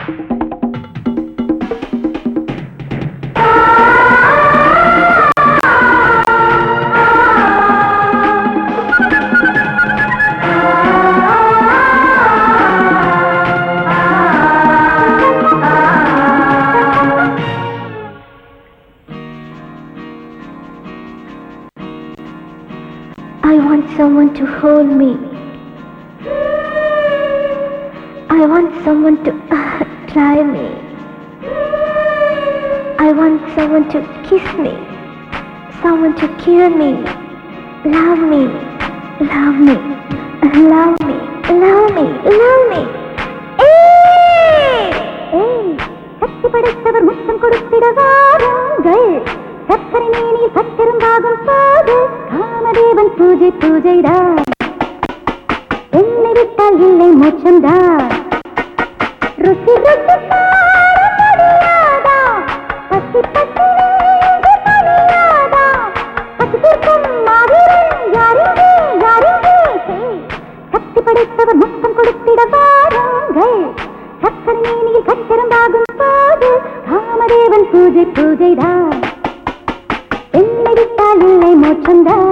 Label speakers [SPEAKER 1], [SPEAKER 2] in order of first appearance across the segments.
[SPEAKER 1] I want someone to hold me. I want someone to try me. I want someone to kiss me. Someone to kill me. Love me. Love me. Love me. Love me. Love me. சக்தி படைத்தவர் முத்தம் கொடுத்திட வாருங்கள். சக்கரை மேனில் சக்கரம்பாகும் போது காமதேவன் பூஜை பூஜைதான். என்னை விட்டால் இல்லை மோட்சம்தான். ருசி ருசி முடியாதா, பசி பசி முடியாதா, பசி தீர்க்கும் மாவீரன் யாரிங்கே யாரிங்கே. சக்தி படைத்தவர் முத்தம் கொடுத்திட வாருங்கள். சக்கரை மேனில் சக்கரம்பாகும் போது காமதேவன் பூஜை பூஜைதான். என்னை விட்டால் இல்லை மோட்சம்தான்.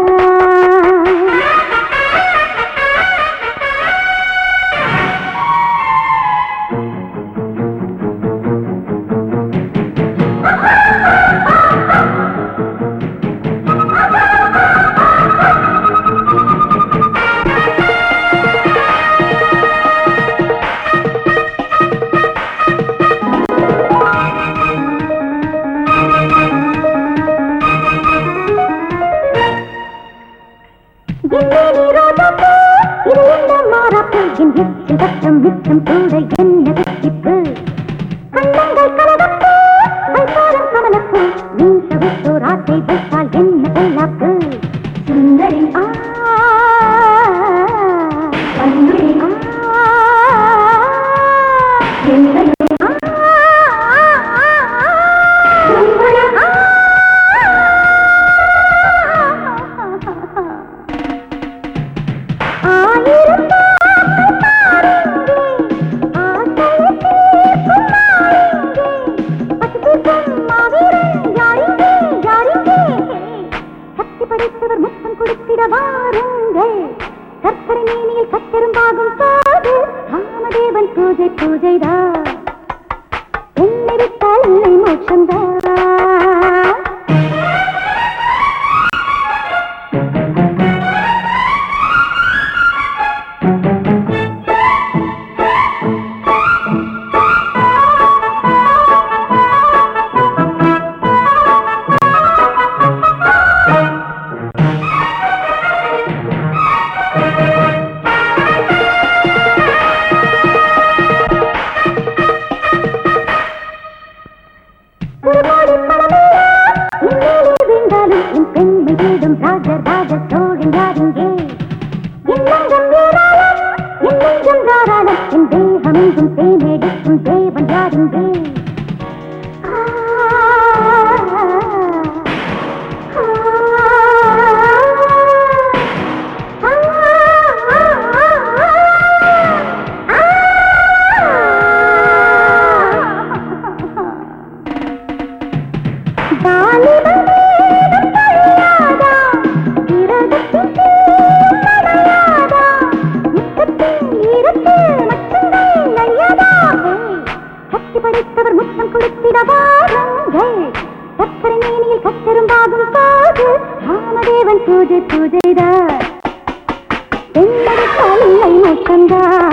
[SPEAKER 1] மிச்சம் கூட என்ன திப்பு கண்ணங்கள் கலகப்பு கைசாரம் கமலப்பு நீ சவித்தோர் ஆசை வைத்தால் என்ன பொல்லாப்பு. சுந்தரி படைத்தவர் முத்தம் கொடுத்திட வாருங்கள். சர்க்கரை மேனியில் சக்கரம்பாகும் போது காமதேவன் பூஜை பூஜைதான். என்னை விட்டால் இல்லை மோட்சம்தான். படைத்தவர் முத்தம் கொடுத்திட வாருங்கள். சக்கரை மேனியில் சக்கரம்பாகும் போது காமதேவன் பூஜை பூஜைதான். என்னை விட்டால் இல்லை மோட்சம்தான்.